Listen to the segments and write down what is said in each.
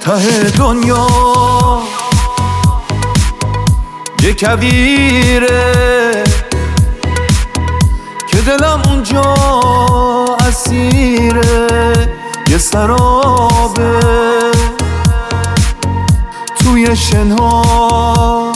ته دنیا یه کویره که دلم اونجا اسیره، یه سرابه توی شنها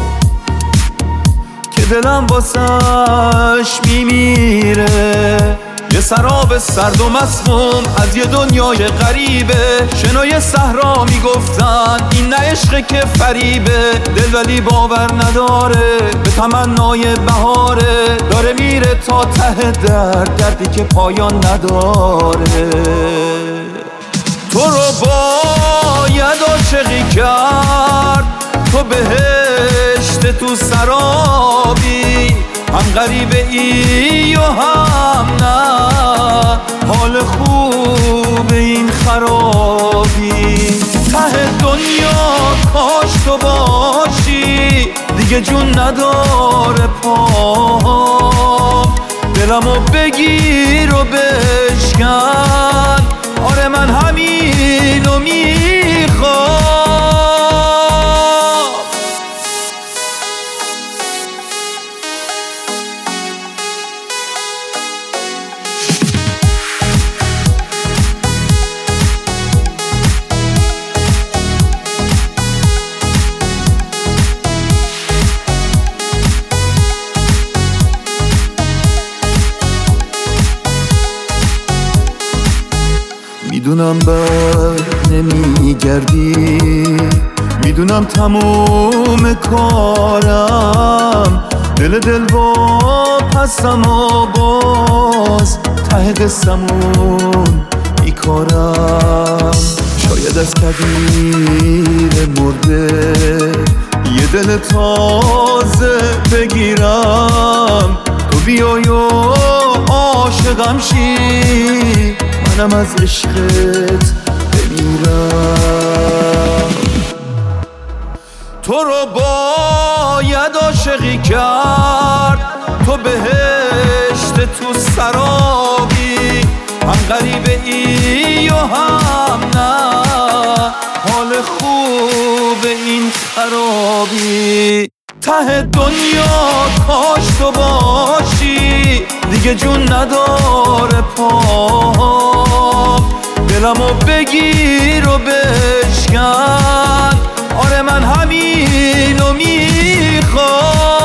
که دلم واسش میمیره، یه سراب سرد و مسموم از یه دنیای غریبه. شنای صحرا میگفتن این نه عشقه که فریبه، دل ولی باور نداره به تمنای بهاره، داره میره تا ته دردی که پایان نداره. تو رو باید عاشقی کرد، تو بهشت تو سرابی، هم غریبه ای و هم نه، حال خوب این خرابی. ته دنیا کاش تو باشی، دیگه جون نداره پام، دلمو بگیر و بشکن، آره من همینو میخوام. میدونم بر نمیگردی، میدونم تموم کارم، دل با پسم و باز ته قصمون بیکارم. شاید از کبیر مرده یه دل تازه بگیرم، تو بیای و عاشقم شی، منم از عشقت بمیرم. تو رو باید عاشقی کرد، تو بهشت تو سرابی، هم غریبه ای و هم نه، حال خوب این خرابی. ته دنیا کاش تو باشی، دیگه جون نداره پام، دلمو بگیر و بشکن، آره من همینو میخوام.